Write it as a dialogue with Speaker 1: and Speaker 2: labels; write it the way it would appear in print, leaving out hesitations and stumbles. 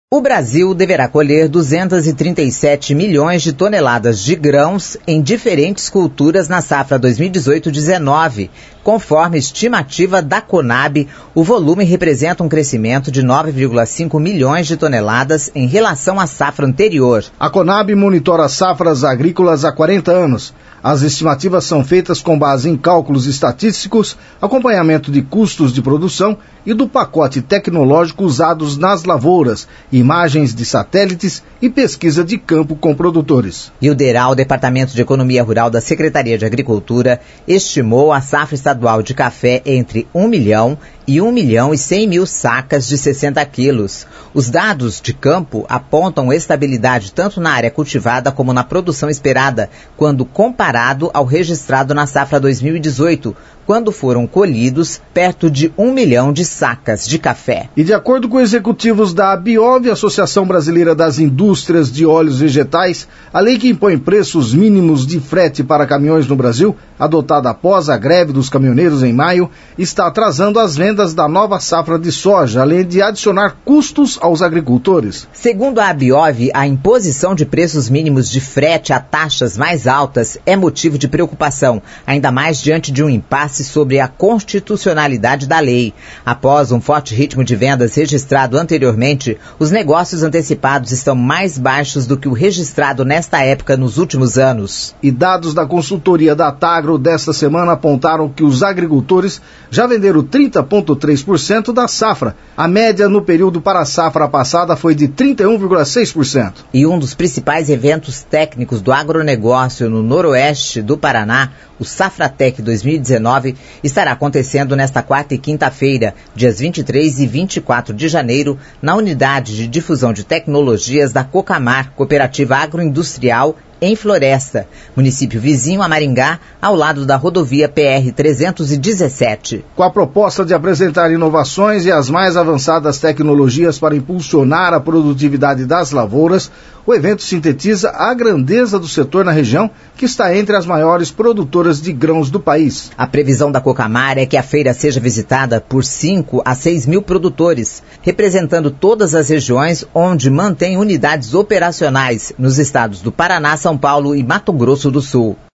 Speaker 1: O Brasil deverá colher 237 milhões de toneladas de grãos em diferentes culturas na safra 2018-19. Conforme estimativa da Conab, o volume representa um crescimento de 9,5 milhões de toneladas em relação à safra anterior.
Speaker 2: A Conab monitora safras agrícolas há 40 anos. As estimativas são feitas com base em cálculos estatísticos, acompanhamento de custos de produção e do pacote tecnológico usados nas lavouras, imagens de satélites e pesquisa de campo com produtores.
Speaker 1: E o DERAL, Departamento de Economia Rural da Secretaria de Agricultura, estimou a safra estadual de café entre 1 milhão e 1 milhão e 100 mil sacas de 60 quilos. Os dados de campo apontam estabilidade tanto na área cultivada como na produção esperada, quando comparado ao registrado na safra 2018, quando foram colhidos perto de 1 milhão de sacas de café.
Speaker 2: E de acordo com executivos da ABIOV, Associação Brasileira das Indústrias de Óleos Vegetais, a lei que impõe preços mínimos de frete para caminhões no Brasil, adotada após a greve dos caminhoneiros em maio, está atrasando as vendas da nova safra de soja, além de adicionar custos aos agricultores.
Speaker 1: Segundo a ABIOV, a imposição de preços mínimos de frete a taxas mais altas é motivo de preocupação, ainda mais diante de um impasse sobre a constitucionalidade da lei. Após um forte ritmo de vendas registrado anteriormente, os negócios antecipados estão mais baixos do que o registrado nesta época nos últimos anos.
Speaker 2: E dados da consultoria da Tagro desta semana apontaram que os agricultores já venderam 30,3% da safra. A média no período para a safra passada foi de 31,6%.
Speaker 1: E um dos principais eventos técnicos do agronegócio no noroeste do Paraná, o Safratec 2019, estará acontecendo nesta quarta e quinta-feira, dias 23 e 24 de janeiro, na Unidade de Difusão de Tecnologias da Cocamar, Cooperativa Agroindustrial, em Floresta, município vizinho a Maringá, ao lado da rodovia PR-317.
Speaker 2: Com a proposta de apresentar inovações e as mais avançadas tecnologias para impulsionar a produtividade das lavouras, o evento sintetiza a grandeza do setor na região, que está entre as maiores produtoras de grãos do país.
Speaker 1: A previsão da Cocamar é que a feira seja visitada por 5 a 6 mil produtores, representando todas as regiões onde mantém unidades operacionais nos estados do Paraná, São Paulo e Mato Grosso do Sul.